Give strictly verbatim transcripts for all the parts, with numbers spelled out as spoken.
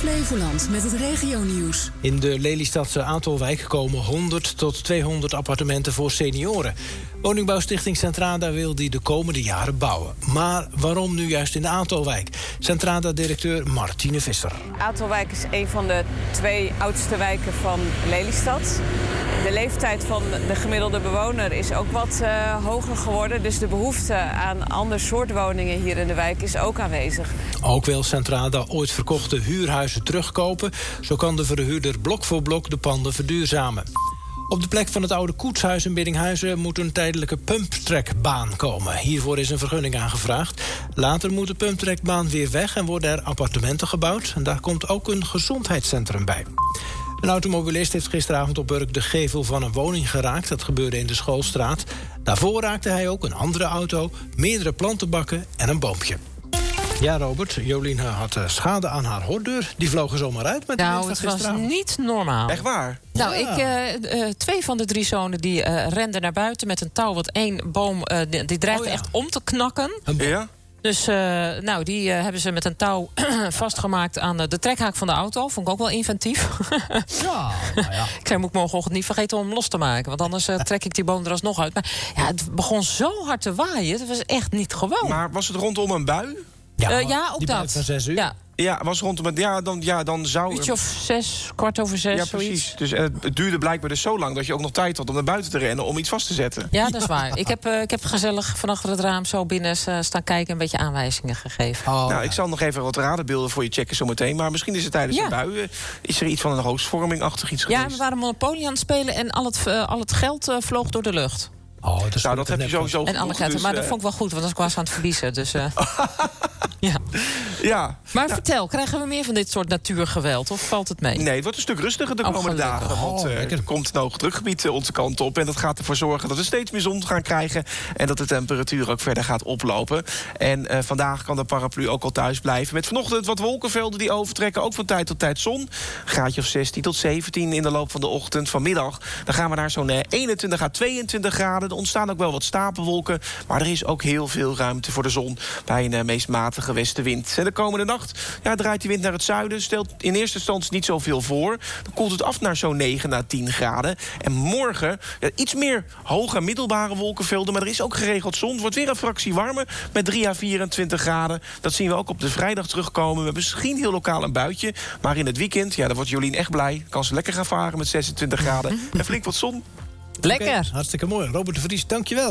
Flevoland met het regionieuws. In de Lelystadse Aaltolwijk komen honderd tot tweehonderd appartementen voor senioren. Woningbouwstichting Centrada wil die de komende jaren bouwen. Maar waarom nu juist in de Aaltolwijk? Centrada-directeur Martine Visser. Aaltolwijk is een van de twee oudste wijken van Lelystad. De leeftijd van de gemiddelde bewoner is ook wat uh, hoger geworden. Dus de behoefte aan ander soort woningen hier in de wijk is ook aanwezig. Ook wil Centrada ooit verkochte huurhuizen terugkopen. Zo kan de verhuurder blok voor blok de panden verduurzamen. Op de plek van het oude koetshuis in Biddinghuizen moet een tijdelijke pumptrackbaan komen. Hiervoor is een vergunning aangevraagd. Later moet de pumptrackbaan weer weg en worden er appartementen gebouwd. En daar komt ook een gezondheidscentrum bij. Een automobilist heeft gisteravond op Urk de gevel van een woning geraakt. Dat gebeurde in de Schoolstraat. Daarvoor raakte hij ook een andere auto, meerdere plantenbakken en een boompje. Ja, Robert, Jolien had schade aan haar hoorndeur. Die vloog er zomaar uit met de Nou, wind van het was niet normaal. Echt waar? Nou, Ja. ik, uh, uh, twee van de drie zonen die uh, renden naar buiten met een touw. Want één boom uh, die, die dreigde Oh, ja. echt om te knakken. Een boom. Ja? Dus uh, nou, die uh, hebben ze met een touw vastgemaakt aan uh, de trekhaak van de auto. Vond ik ook wel inventief. Ja, nou ja. Ik zei, moet ik morgenochtend niet vergeten om hem los te maken. Want anders uh, trek ik die boom er alsnog uit. Maar ja, het begon zo hard te waaien. Het was echt niet gewoon. Maar was het rondom een bui? Ja, Uh, ja, ook die dat. blijft van zes uur. Ja, Ja, was rondom een... Ja, dan, ja, dan zou... een uurtje of zes, kwart over zes, ja, zoiets. precies. Dus uh, het duurde blijkbaar dus zo lang dat je ook nog tijd had om naar buiten te rennen om iets vast te zetten. Ja, dat is waar. Ik heb, uh, ik heb gezellig van achter het raam zo binnen uh, staan kijken en een beetje aanwijzingen gegeven. Oh, nou, ja. ik zal nog even wat radarbeelden voor je checken zometeen. Maar misschien is het tijdens Ja. een bui. Uh, is er iets van een roosvorming-achtig iets Ja, geweest? we waren Monopoly aan het spelen en al het, uh, al het geld uh, vloog door de lucht. Oh, dat is Nou, dat heb je sowieso En alle genoeg, geiten. dus, Maar dat uh, vond ik wel goed, want anders was ik aan het verliezen. Dus, uh, ja. Ja. Maar vertel, krijgen we meer van dit soort natuurgeweld? Of valt het mee? Nee, het wordt een stuk rustiger de Oh, komende gelukkig. dagen. Want Oh, uh, lekker. er komt een hoog drukgebied uh, onze kant op. En dat gaat ervoor zorgen dat we steeds meer zon gaan krijgen. En dat de temperatuur ook verder gaat oplopen. En uh, vandaag kan de paraplu ook al thuis blijven. Met vanochtend wat wolkenvelden die overtrekken. Ook van tijd tot tijd zon. Graadje of zestien tot zeventien in de loop van de ochtend. Vanmiddag dan gaan we naar zo'n uh, eenentwintig à tweeëntwintig graden. Er ontstaan ook wel wat stapelwolken. Maar er is ook heel veel ruimte voor de zon. Bij een uh, meest matige westenwind. En de komende nacht ja, draait die wind naar het zuiden. Stelt in eerste instantie niet zoveel voor. Dan koelt het af naar zo'n negen à tien graden. En morgen ja, iets meer hoge en middelbare wolkenvelden. Maar er is ook geregeld zon. Het wordt weer een fractie warmer met drie à vierentwintig graden. Dat zien we ook op de vrijdag terugkomen. We hebben misschien heel lokaal een buitje. Maar in het weekend, ja, dan wordt Jolien echt blij. Kan ze lekker gaan varen met zesentwintig graden. En flink wat zon. Lekker. Oké, hartstikke mooi. Robert de Vries, dankjewel.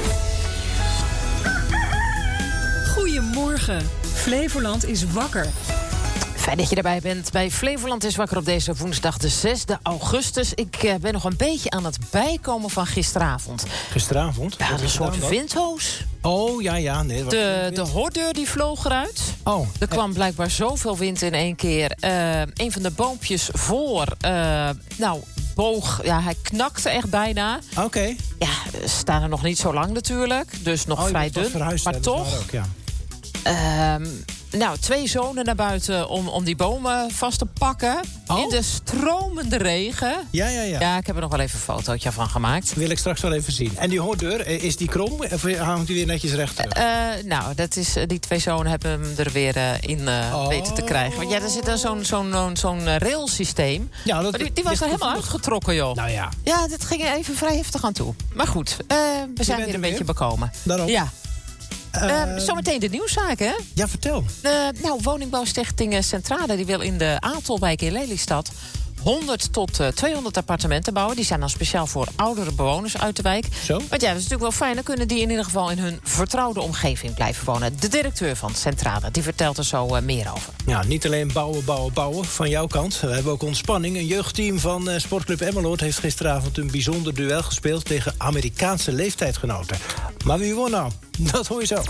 Goedemorgen. Flevoland is wakker. Fijn dat je erbij bent bij Flevoland is wakker op deze woensdag de zesde augustus. Ik uh, ben nog een beetje aan het bijkomen van gisteravond. Gisteravond? We hadden een soort Gedaan dan? windhoos. Oh, ja, ja. Nee, wat De, de hoordeur die vloog eruit. Oh, Er kwam blijkbaar zoveel wind in één keer. Uh, een van de boompjes voor, uh, nou, boog. Ja, hij knakte echt bijna. oké. Ja, we staan er nog niet zo lang natuurlijk. Dus nog Oh, je vrij bent pas dun. verhuisd, Maar hè, dat is toch, waar ook, ja. Ehm, nou, twee zonen naar buiten om, om die bomen vast te pakken. Oh? In de stromende regen. Ja, ja, ja. Ja, ik heb er nog wel even een fotootje van gemaakt. Wil ik straks wel even zien. En die hoordeur, eh, is die krom of hangt die weer netjes recht terug? Uh, nou, dat is, uh, die twee zonen hebben hem er weer uh, in uh, Oh. weten te krijgen. Want ja, er zit dan zo'n zo'n zo'n uh, railsysteem. Ja, dat Maar die, die was ligt er helemaal gevoelig. uitgetrokken, joh. Nou ja, Ja, dit ging er even vrij heftig aan toe. Maar goed, uh, we zijn bent weer er een beetje weer. bekomen. daarom. Ja, Eh, uh, zometeen de nieuwszaken, hè? ja, vertel. Uh, nou, woningbouwstichting Centrada die wil in de Aaltolwijk in Lelystad honderd tot tweehonderd appartementen bouwen. Die zijn dan speciaal voor oudere bewoners uit de wijk. Zo? Want ja, dat is natuurlijk wel fijn. Dan kunnen die in ieder geval in hun vertrouwde omgeving blijven wonen. De directeur van Centrada die vertelt er zo uh, meer over. Ja, niet alleen bouwen, bouwen, bouwen van jouw kant. We hebben ook ontspanning. Een jeugdteam van uh, Sportclub Emmeloord heeft gisteravond een bijzonder duel gespeeld tegen Amerikaanse leeftijdsgenoten. Maar wie won nou? Dat hoor je zo.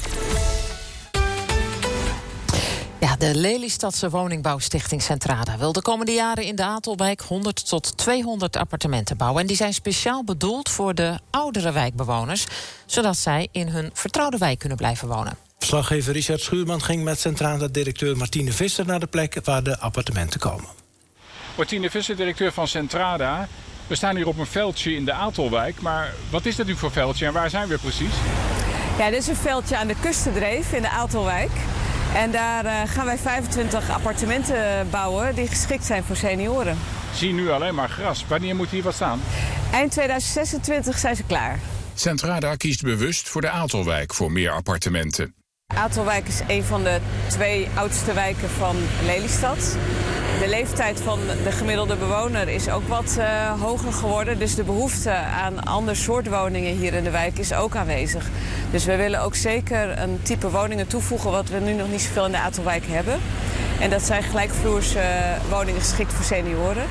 Ja, de Lelystadse woningbouwstichting Centrada wil de komende jaren in de Aaltolwijk honderd tot tweehonderd appartementen bouwen. En die zijn speciaal bedoeld voor de oudere wijkbewoners, zodat zij in hun vertrouwde wijk kunnen blijven wonen. Verslaggever Richard Schuurman ging met Centrada-directeur Martine Visser naar de plek waar de appartementen komen. Martine Visser, directeur van Centrada. We staan hier op een veldje in de Aaltolwijk. Maar wat is dat nu voor veldje en waar zijn we precies? Ja, dit is een veldje aan de Kustendreef in de Aaltolwijk. En daar uh, gaan wij vijfentwintig appartementen bouwen die geschikt zijn voor senioren. Zie nu alleen maar gras. Wanneer moet hier wat staan? Eind tweeduizend zesentwintig zijn ze klaar. Centrada kiest bewust voor de Aaltelwijk voor meer appartementen. Aaltelwijk is een van de twee oudste wijken van Lelystad. De leeftijd van de gemiddelde bewoner is ook wat uh, hoger geworden. Dus de behoefte aan ander soort woningen hier in de wijk is ook aanwezig. Dus we willen ook zeker een type woningen toevoegen wat we nu nog niet zoveel in de Aaltelwijk hebben. En dat zijn gelijkvloerse uh, woningen geschikt voor senioren.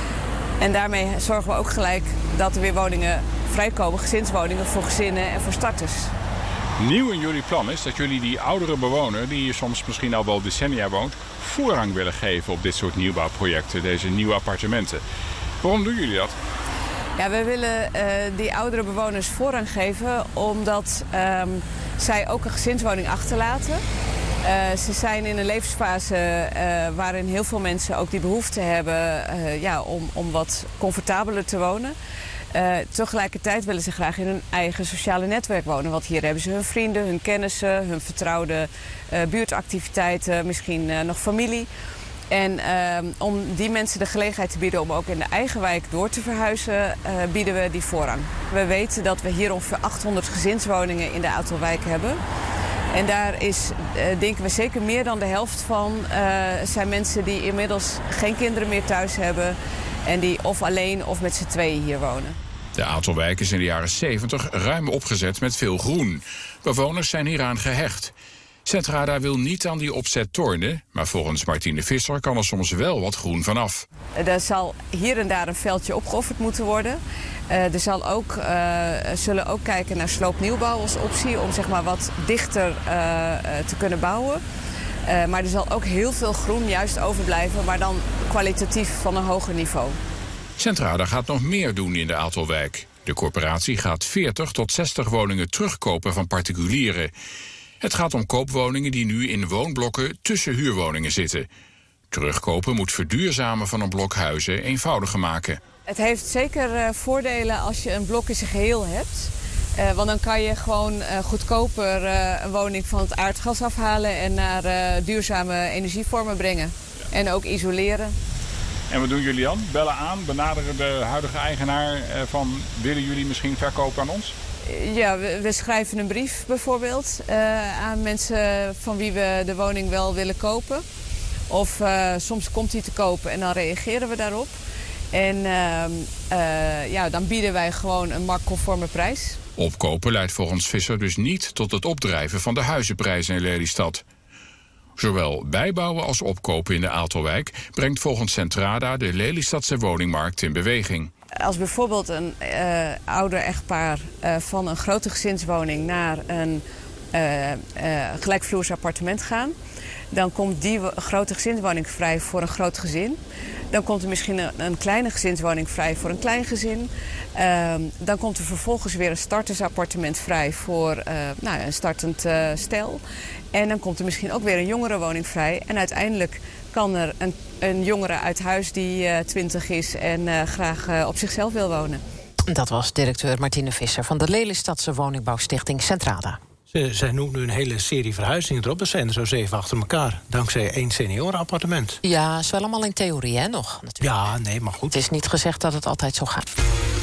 En daarmee zorgen we ook gelijk dat er weer woningen vrijkomen, gezinswoningen voor gezinnen en voor starters. Nieuw in jullie plan is dat jullie die oudere bewoner, die hier soms misschien al wel decennia woont, voorrang willen geven op dit soort nieuwbouwprojecten, deze nieuwe appartementen. Waarom doen jullie dat? Ja, we willen uh, die oudere bewoners voorrang geven omdat um, zij ook een gezinswoning achterlaten. Uh, ze zijn in een levensfase uh, waarin heel veel mensen ook die behoefte hebben uh, ja, om, om wat comfortabeler te wonen. Uh, tegelijkertijd willen ze graag in hun eigen sociale netwerk wonen. Want hier hebben ze hun vrienden, hun kennissen, hun vertrouwde uh, buurtactiviteiten, misschien uh, nog familie. En uh, om die mensen de gelegenheid te bieden om ook in de eigen wijk door te verhuizen, uh, bieden we die voorrang. We weten dat we hier ongeveer achthonderd gezinswoningen in de Aaltelwijk hebben. En daar is, uh, denken we zeker meer dan de helft van, uh, zijn mensen die inmiddels geen kinderen meer thuis hebben. En die of alleen of met z'n tweeën hier wonen. De Aaltelwijk is in de jaren zeventig ruim opgezet met veel groen. Bewoners zijn hieraan gehecht. Centrada wil niet aan die opzet tornen, maar volgens Martine Visser kan er soms wel wat groen vanaf. Er zal hier en daar een veldje opgeofferd moeten worden. Uh, er zal ook, uh, zullen ook kijken naar sloopnieuwbouw als optie om zeg maar, wat dichter uh, te kunnen bouwen. Uh, maar er zal ook heel veel groen juist overblijven, maar dan kwalitatief van een hoger niveau. Centrada gaat nog meer doen in de Aaltelwijk. De corporatie gaat veertig tot zestig woningen terugkopen van particulieren. Het gaat om koopwoningen die nu in woonblokken tussen huurwoningen zitten. Terugkopen moet verduurzamen van een blok huizen eenvoudiger maken. Het heeft zeker uh, voordelen als je een blok in zijn geheel hebt. Uh, want dan kan je gewoon uh, goedkoper uh, een woning van het aardgas afhalen en naar uh, duurzame energievormen brengen. Ja. En ook isoleren. En wat doen jullie dan? Bellen aan, benaderen de huidige eigenaar uh, van willen jullie misschien verkopen aan ons? Ja, we, we schrijven een brief bijvoorbeeld uh, aan mensen van wie we de woning wel willen kopen. Of uh, soms komt die te kopen en dan reageren we daarop. En uh, uh, ja, dan bieden wij gewoon een marktconforme prijs. Opkopen leidt volgens Visser dus niet tot het opdrijven van de huizenprijzen in Lelystad. Zowel bijbouwen als opkopen in de Aaltelwijk brengt volgens Centrada de Lelystadse woningmarkt in beweging. Als bijvoorbeeld een uh, ouder echtpaar uh, van een grote gezinswoning naar een uh, uh, gelijkvloers appartement gaan, dan komt die grote gezinswoning vrij voor een groot gezin. Dan komt er misschien een, een kleine gezinswoning vrij voor een klein gezin. Uh, dan komt er vervolgens weer een startersappartement vrij voor uh, nou, een startend uh, stel. En dan komt er misschien ook weer een jongerenwoning vrij. En uiteindelijk kan er een, een jongere uit huis die uh, twintig is en uh, graag uh, op zichzelf wil wonen. Dat was directeur Martine Visser van de Lelystadse woningbouwstichting Centrada. Ze, zij noemt nu een hele serie verhuizingen erop. Dat zijn er zo zeven achter elkaar. Dankzij één seniorenappartement. Ja, is wel allemaal in theorie, hè, nog? Natuurlijk. Ja, nee, maar goed. Het is niet gezegd dat het altijd zo gaat.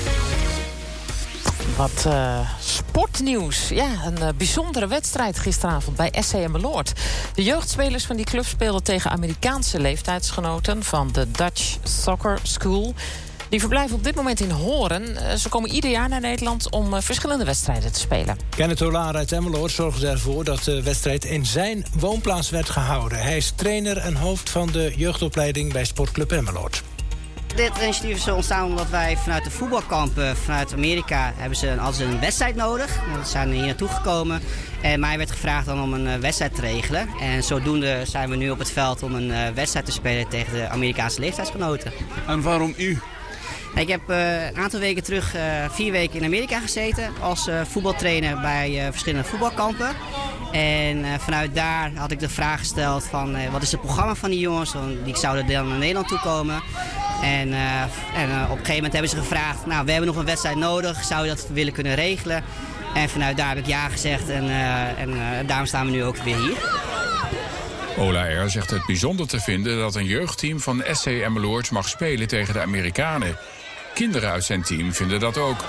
Wat uh, sportnieuws. Ja, een uh, bijzondere wedstrijd gisteravond bij S C Emmeloord. De jeugdspelers van die club speelden tegen Amerikaanse leeftijdsgenoten van de Dutch Soccer School. Die verblijven op dit moment in Horen. Ze komen ieder jaar naar Nederland om uh, verschillende wedstrijden te spelen. Kenneth Olaar uit Emmeloord zorgde ervoor dat de wedstrijd in zijn woonplaats werd gehouden. Hij is trainer en hoofd van de jeugdopleiding bij Sportclub Emmeloord. Dit initiatief is ontstaan omdat wij vanuit de voetbalkampen vanuit Amerika hebben ze altijd een wedstrijd nodig. We zijn hier naartoe gekomen en mij werd gevraagd dan om een wedstrijd te regelen. En zodoende zijn we nu op het veld om een wedstrijd te spelen tegen de Amerikaanse leeftijdsgenoten. En waarom u? Ik heb uh, een aantal weken terug uh, vier weken in Amerika gezeten als uh, voetbaltrainer bij uh, verschillende voetbalkampen. En uh, vanuit daar had ik de vraag gesteld van uh, wat is het programma van die jongens, want die zouden dan naar Nederland toe komen. En, uh, en uh, op een gegeven moment hebben ze gevraagd, nou we hebben nog een wedstrijd nodig, zou je dat willen kunnen regelen? En vanuit daar heb ik ja gezegd en, uh, en uh, daarom staan we nu ook weer hier. Ola R. zegt het bijzonder te vinden dat een jeugdteam van S C Emmeloord mag spelen tegen de Amerikanen. Kinderen uit zijn team vinden dat ook.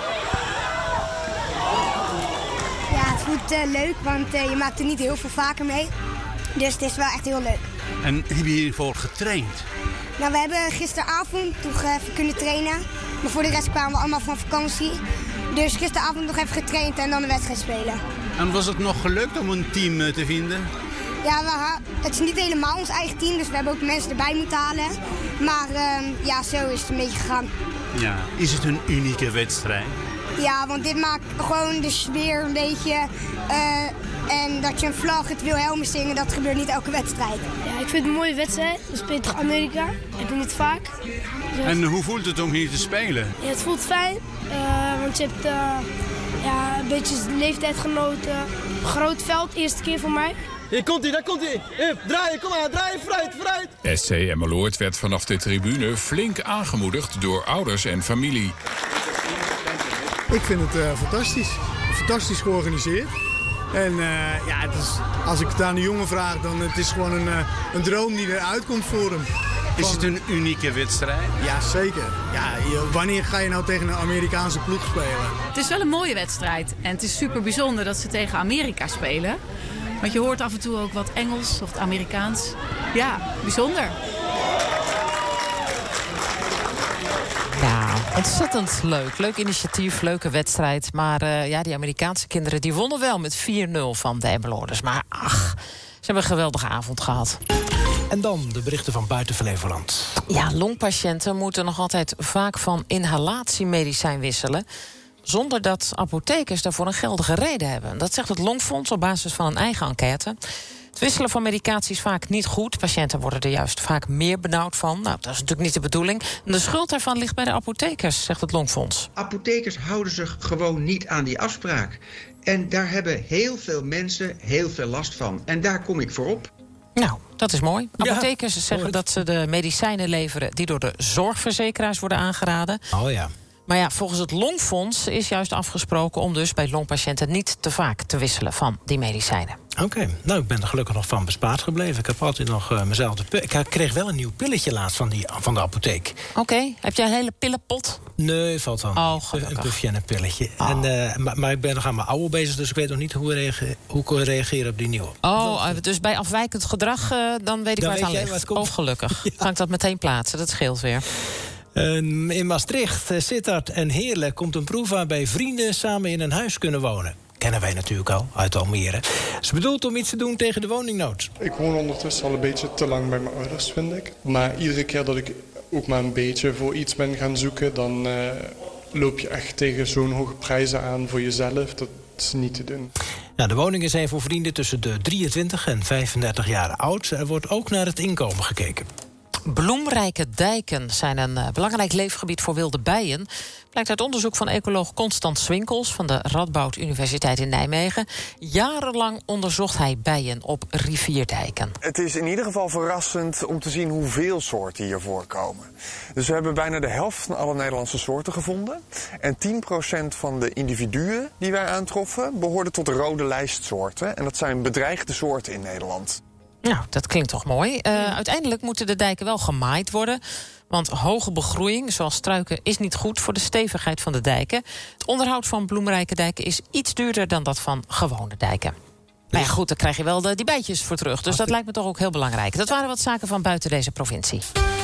Ja, het voelt uh, leuk, want uh, je maakt er niet heel veel vaker mee. Dus het is wel echt heel leuk. En heb je hiervoor getraind? Nou, we hebben gisteravond nog even kunnen trainen. Maar voor de rest kwamen we allemaal van vakantie. Dus gisteravond nog even getraind en dan de wedstrijd spelen. En was het nog gelukt om een team te vinden? Ja, we, het is niet helemaal ons eigen team, dus we hebben ook mensen erbij moeten halen. Maar uh, ja, zo is het een beetje gegaan. Ja, is het een unieke wedstrijd? Ja, want dit maakt gewoon de sfeer een beetje... Uh, en dat je een vlag, het Wilhelmus zingen, dat gebeurt niet elke wedstrijd. Ja, ik vind het een mooie wedstrijd. We spelen tegen Amerika. Ik doe niet vaak. Dus... En hoe voelt het om hier te spelen? Ja, het voelt fijn. Uh, want je hebt uh, ja, een beetje leeftijdgenoten. Groot veld, eerste keer voor mij. Hier komt hij, daar komt hij. Hup, draaien, kom maar, draaien, vooruit, vooruit. S C Emmeloord werd vanaf de tribune flink aangemoedigd door ouders en familie. Ik vind het uh, fantastisch. Fantastisch georganiseerd. En uh, ja, het is, als ik het aan de jongen vraag, dan het is gewoon een, uh, een droom die eruit komt voor hem. Is Van... het een unieke wedstrijd? Ja, zeker. Ja, je, wanneer ga je nou tegen een Amerikaanse ploeg spelen? Het is wel een mooie wedstrijd. En het is super bijzonder dat ze tegen Amerika spelen. Want je hoort af en toe ook wat Engels of het Amerikaans. Ja, bijzonder. Ja, ontzettend leuk. Leuk initiatief, leuke wedstrijd. Maar uh, ja, die Amerikaanse kinderen die wonnen wel met vier nul van de Emmeloorders. Maar ach, ze hebben een geweldige avond gehad. En dan de berichten van buiten Flevoland. Ja, longpatiënten moeten nog altijd vaak van inhalatiemedicijn wisselen, zonder dat apothekers daarvoor een geldige reden hebben. Dat zegt het Longfonds op basis van een eigen enquête. Het wisselen van medicatie is vaak niet goed. Patiënten worden er juist vaak meer benauwd van. Nou, dat is natuurlijk niet de bedoeling. De schuld daarvan ligt bij de apothekers, zegt het Longfonds. Apothekers houden zich gewoon niet aan die afspraak. En daar hebben heel veel mensen heel veel last van. En daar kom ik voor op. Nou, dat is mooi. Apothekers ja, zeggen dat ze de medicijnen leveren die door de zorgverzekeraars worden aangeraden. Oh ja. Maar ja, volgens het Longfonds is juist afgesproken om dus bij longpatiënten niet te vaak te wisselen van die medicijnen. Oké, okay. Nou, ik ben er gelukkig nog van bespaard gebleven. Ik heb altijd nog uh, mezelf... De ik kreeg wel een nieuw pilletje laatst van, die, van de apotheek. Oké, okay. Heb jij een hele pillenpot? Nee, valt dan. Oh, een pufje en een pilletje. Oh. En, uh, maar, maar ik ben nog aan mijn oude bezig, dus ik weet nog niet hoe, reage, hoe ik kan reageren op die nieuwe. Oh, dus bij afwijkend gedrag, uh, dan weet ik dan waar het aan ligt. Oh, gelukkig. Ja. Kan ik dat meteen plaatsen, dat scheelt weer. Uh, in Maastricht, uh, Sittard en Heerlen komt een proef waarbij vrienden samen in een huis kunnen wonen. Kennen wij natuurlijk al, uit Almere. Het is bedoeld om iets te doen tegen de woningnood. Ik woon ondertussen al een beetje te lang bij mijn ouders, vind ik. Maar iedere keer dat ik ook maar een beetje voor iets ben gaan zoeken, dan uh, loop je echt tegen zo'n hoge prijzen aan voor jezelf. Dat is niet te doen. Nou, de woningen zijn voor vrienden tussen de drieëntwintig en vijfendertig jaar oud. Er wordt ook naar het inkomen gekeken. Bloemrijke dijken zijn een uh, belangrijk leefgebied voor wilde bijen. Blijkt uit onderzoek van ecoloog Constant Swinkels van de Radboud Universiteit in Nijmegen. Jarenlang onderzocht hij bijen op rivierdijken. Het is in ieder geval verrassend om te zien hoeveel soorten hier voorkomen. Dus we hebben bijna de helft van alle Nederlandse soorten gevonden. En tien procent van de individuen die wij aantroffen behoorden tot de rode lijstsoorten. En dat zijn bedreigde soorten in Nederland. Nou, dat klinkt toch mooi. Uh, uiteindelijk moeten de dijken wel gemaaid worden. Want hoge begroeiing, zoals struiken, is niet goed voor de stevigheid van de dijken. Het onderhoud van bloemrijke dijken is iets duurder dan dat van gewone dijken. Maar ja, goed, daar krijg je wel de, die bijtjes voor terug. Dus dat lijkt me toch ook heel belangrijk. Dat waren wat zaken van buiten deze provincie.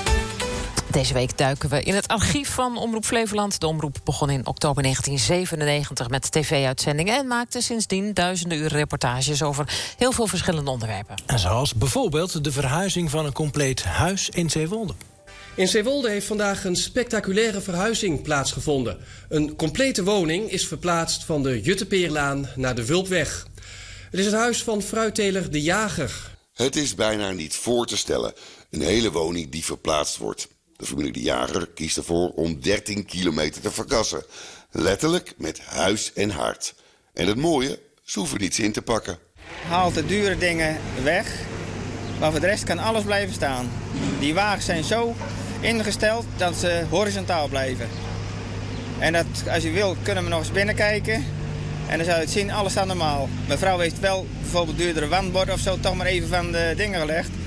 Deze week duiken we in het archief van Omroep Flevoland. De omroep begon in oktober negentien zevenennegentig met tv-uitzendingen... en maakte sindsdien duizenden uren reportages over heel veel verschillende onderwerpen. En zoals bijvoorbeeld de verhuizing van een compleet huis in Zeewolde. In Zeewolde heeft vandaag een spectaculaire verhuizing plaatsgevonden. Een complete woning is verplaatst van de Juttepeerlaan naar de Wulpweg. Het is het huis van fruitteler De Jager. Het is bijna niet voor te stellen. Een hele woning die verplaatst wordt. De familie De Jager kiest ervoor om dertien kilometer te verkassen. Letterlijk met huis en hart. En het mooie, ze hoeven niets in te pakken. Haalt de dure dingen weg, maar voor de rest kan alles blijven staan. Die wagens zijn zo ingesteld dat ze horizontaal blijven. En dat, als je wil, kunnen we nog eens binnenkijken. En dan zou je het zien, alles staat normaal. Mijn vrouw heeft wel bijvoorbeeld duurdere wandborden of zo toch maar even van de dingen gelegd.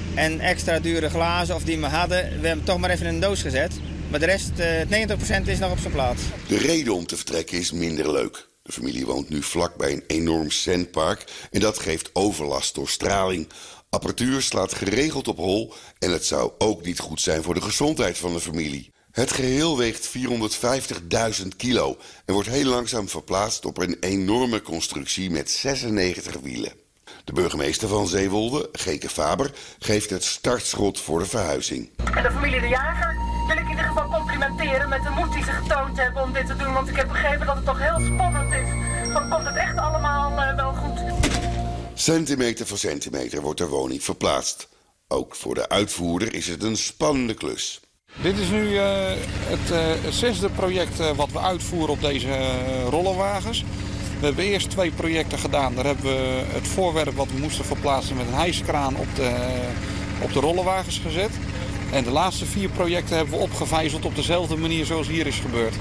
En extra dure glazen of die we hadden, we hebben hem toch maar even in een doos gezet. Maar de rest, uh, negentig procent is nog op zijn plaats. De reden om te vertrekken is minder leuk. De familie woont nu vlak bij een enorm zendpark en dat geeft overlast door straling. Apparatuur slaat geregeld op hol en het zou ook niet goed zijn voor de gezondheid van de familie. Het geheel weegt vierhonderdvijftigduizend kilo en wordt heel langzaam verplaatst op een enorme constructie met zesennegentig wielen. De burgemeester van Zeewolde, Geke Faber, geeft het startschot voor de verhuizing. En de familie De Jager wil ik in ieder geval complimenteren met de moed die ze getoond hebben om dit te doen. Want ik heb begrepen dat het toch heel spannend is. Van komt het echt allemaal uh, wel goed? Centimeter voor centimeter wordt de woning verplaatst. Ook voor de uitvoerder is het een spannende klus. Dit is nu uh, het, uh, het zesde project uh, wat we uitvoeren op deze uh, rollenwagens. We hebben eerst twee projecten gedaan. Daar hebben we het voorwerp wat we moesten verplaatsen met een hijskraan op de, uh, op de rollenwagens gezet. En de laatste vier projecten hebben we opgevijzeld op dezelfde manier zoals hier is gebeurd.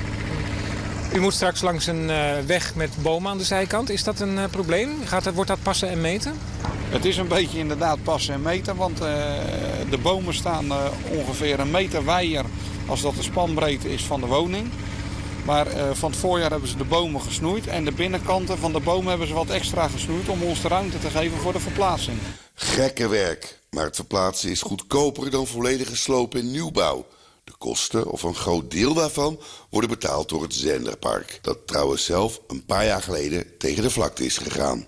U moet straks langs een uh, weg met bomen aan de zijkant. Is dat een uh, probleem? Gaat het, wordt dat passen en meten? Het is een beetje inderdaad passen en meten, want uh, de bomen staan uh, ongeveer een meter wijer als dat de spanbreedte is van de woning. Maar uh, van het voorjaar hebben ze de bomen gesnoeid en de binnenkанten van de bomen hebben ze wat extra gesnoeid om ons de ruimte te geven voor de verplaatsing. Gekke werk, maar het verplaatsen is goedkoper dan volledige sloop en nieuwbouw. De kosten, of een groot deel daarvan, worden betaald door het zenderpark. Dat trouwens zelf een paar jaar geleden tegen de vlakte is gegaan.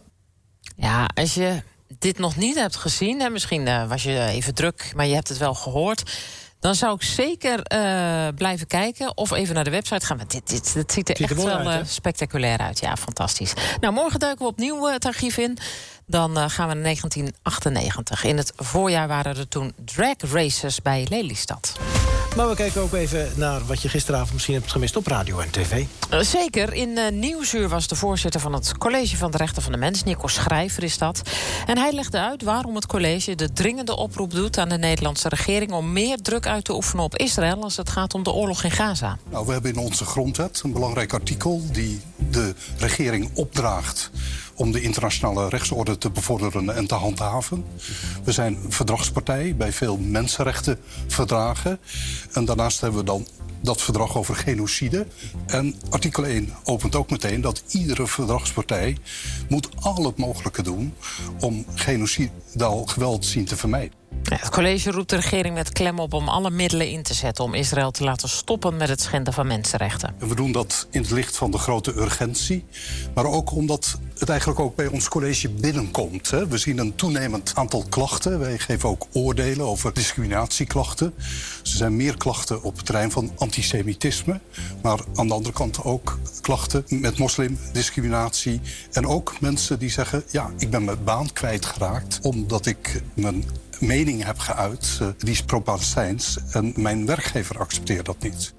Ja, als je dit nog niet hebt gezien, hè, misschien uh, was je even druk, maar je hebt het wel gehoord, dan zou ik zeker uh, blijven kijken of even naar de website gaan. Maar dit, dit, dit ziet er ziet echt er wel uit, uh, spectaculair uit. Ja, fantastisch. Nou, morgen duiken we opnieuw uh, het archief in. Dan uh, gaan we naar negentien achtennegentig. In het voorjaar waren er toen drag races bij Lelystad. Maar we kijken ook even naar wat je gisteravond misschien hebt gemist op radio en tv. Zeker. In uh, Nieuwsuur was de voorzitter van het College van de Rechten van de Mens, Nico Schrijver is dat. En hij legde uit waarom het college de dringende oproep doet aan de Nederlandse regering om meer druk uit te oefenen op Israël als het gaat om de oorlog in Gaza. Nou, we hebben in onze grondwet een belangrijk artikel die de regering opdraagt om de internationale rechtsorde te bevorderen en te handhaven. We zijn verdragspartij bij veel mensenrechtenverdragen. En daarnaast hebben we dan dat verdrag over genocide. En artikel één opent ook meteen dat iedere verdragspartij moet al het mogelijke doen om genocidaal geweld zien te vermijden. Ja, het college roept de regering met klem op om alle middelen in te zetten om Israël te laten stoppen met het schenden van mensenrechten. En we doen dat in het licht van de grote urgentie, maar ook omdat het eigenlijk ook bij ons college binnenkomt. Hè. We zien een toenemend aantal klachten. Wij geven ook oordelen over discriminatieklachten. Er zijn meer klachten op het terrein van antisemitisme, maar aan de andere kant ook klachten met moslimdiscriminatie. En ook mensen die zeggen, ja, ik ben mijn baan kwijtgeraakt omdat ik mijn mening heb geuit, uh, die is pro-Palestijns en mijn werkgever accepteert dat niet.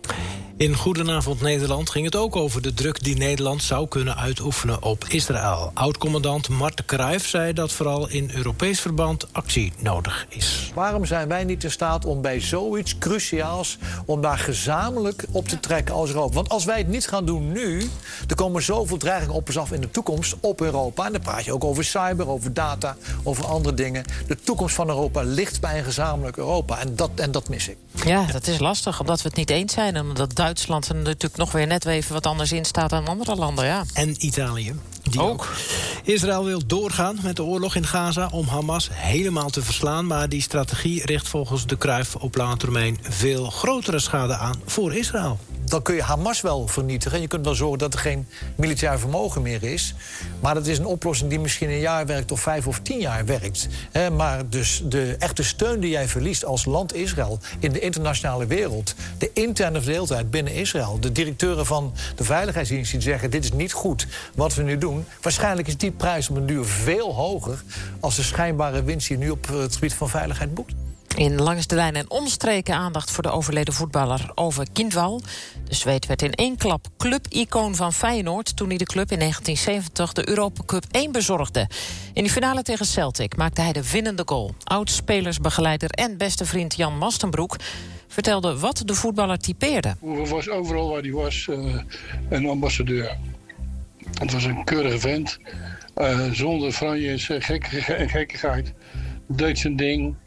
In Goedenavond Nederland ging het ook over de druk die Nederland zou kunnen uitoefenen op Israël. Oud-commandant Mart Kruijf zei dat vooral in Europees verband actie nodig is. Waarom zijn wij niet in staat om bij zoiets cruciaals, om daar gezamenlijk op te trekken als Europa? Want als wij het niet gaan doen nu, er komen zoveel dreigingen op ons af in de toekomst op Europa. En dan praat je ook over cyber, over data, over andere dingen. De toekomst van Europa ligt bij een gezamenlijk Europa. En dat, en dat mis ik. Ja, dat is lastig, omdat we het niet eens zijn. En omdat Duitsland er natuurlijk nog weer net even wat anders in staat dan andere landen, ja. En Italië. Die ook. ook. Israël wil doorgaan met de oorlog in Gaza om Hamas helemaal te verslaan. Maar die strategie richt volgens de Cruijff op lange termijn veel grotere schade aan voor Israël. Dan kun je Hamas wel vernietigen. Je kunt wel zorgen dat er geen militair vermogen meer is. Maar dat is een oplossing die misschien een jaar werkt of vijf of tien jaar werkt. Maar dus de echte steun die jij verliest als land Israël in de internationale wereld, de interne verdeeldheid binnen Israël, de directeuren van de veiligheidsdienst die zeggen dit is niet goed wat we nu doen. Waarschijnlijk is die prijs op een duur veel hoger als de schijnbare winst die nu op het gebied van veiligheid boekt. In Langs de Lijn en omstreken aandacht voor de overleden voetballer Ove Kindwall. De Zweed werd in één klap clubicoon van Feyenoord toen hij de club in negentien zeventig de Europa Cup één bezorgde. In de finale tegen Celtic maakte hij de winnende goal. Oud-spelersbegeleider en beste vriend Jan Mastenbroek vertelde wat de voetballer typeerde. Ove was overal waar hij was uh, een ambassadeur. Het was een keurige vent, uh, zonder franjes en gek, gekkigheid. Deed zijn ding.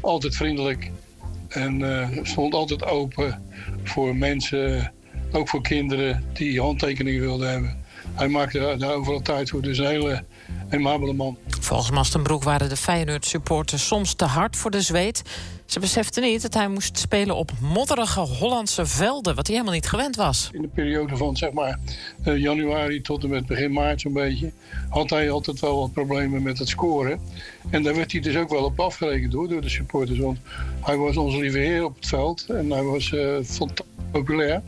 altijd vriendelijk. En uh, stond altijd open voor mensen, ook voor kinderen die handtekeningen wilden hebben. Hij maakte daar overal tijd voor, dus een hele aimabele man. Volgens Mastenbroek waren de Feyenoord-supporters soms te hard voor de Zweed. Ze beseften niet dat hij moest spelen op modderige Hollandse velden, wat hij helemaal niet gewend was. In de periode van zeg maar uh, januari tot en met begin maart zo'n beetje, had hij altijd wel wat problemen met het scoren. En daar werd hij dus ook wel op afgerekend hoor, door de supporters. Want hij was onze lieve heer op het veld en hij was uh, fantastisch populair.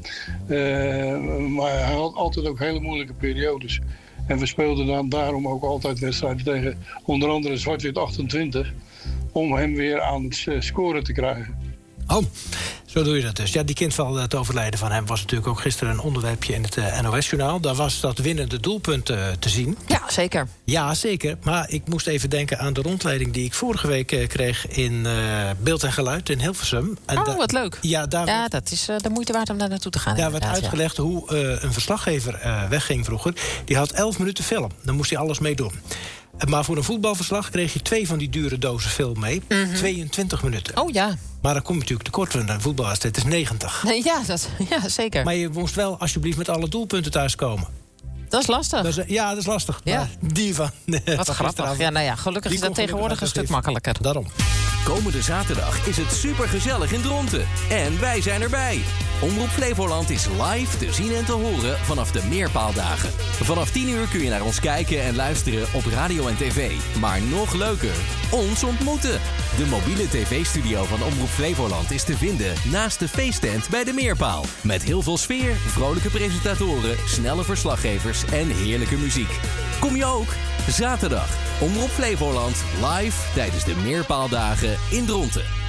Uh, maar hij had altijd ook hele moeilijke periodes. En we speelden dan daarom ook altijd wedstrijden tegen onder andere Zwart-Wit achtentwintig... om hem weer aan het scoren te krijgen. Oh, zo doe je dat dus. Ja, die kindval, het overlijden van hem was natuurlijk ook gisteren een onderwerpje in het uh, N O S-journaal. Daar was dat winnende doelpunt uh, te zien. Ja, zeker. Ja, zeker. Maar ik moest even denken aan de rondleiding die ik vorige week uh, kreeg in uh, Beeld en Geluid in Hilversum. En oh, wat leuk. Ja, daar ja werd, dat is uh, de moeite waard om daar naartoe te gaan. Daar werd uitgelegd ja. hoe uh, een verslaggever uh, wegging vroeger. Die had elf minuten film. Dan moest hij alles mee doen. Maar voor een voetbalverslag kreeg je twee van die dure dozen film mee. Mm-hmm. tweeëntwintig minuten. Oh ja. Maar dan kom je natuurlijk tekort, want een voetbalwedstrijd is negentig. Nee, ja, dat, ja, zeker. Maar je moest wel alsjeblieft met alle doelpunten thuiskomen. Dat is lastig. Dat is, ja, dat is lastig. Ja. Die van... Wat van grappig. Ja, nou ja, gelukkig is dat tegenwoordig een stuk makkelijker. Daarom. Komende zaterdag is het supergezellig in Dronten. En wij zijn erbij. Omroep Flevoland is live te zien en te horen vanaf de Meerpaaldagen. Vanaf tien uur kun je naar ons kijken en luisteren op radio en tv. Maar nog leuker, ons ontmoeten. De mobiele tv-studio van Omroep Flevoland is te vinden naast de feesttent bij de Meerpaal. Met heel veel sfeer, vrolijke presentatoren, snelle verslaggevers en heerlijke muziek. Kom je ook? Zaterdag, Omroep Flevoland, live tijdens de Meerpaaldagen in Dronten.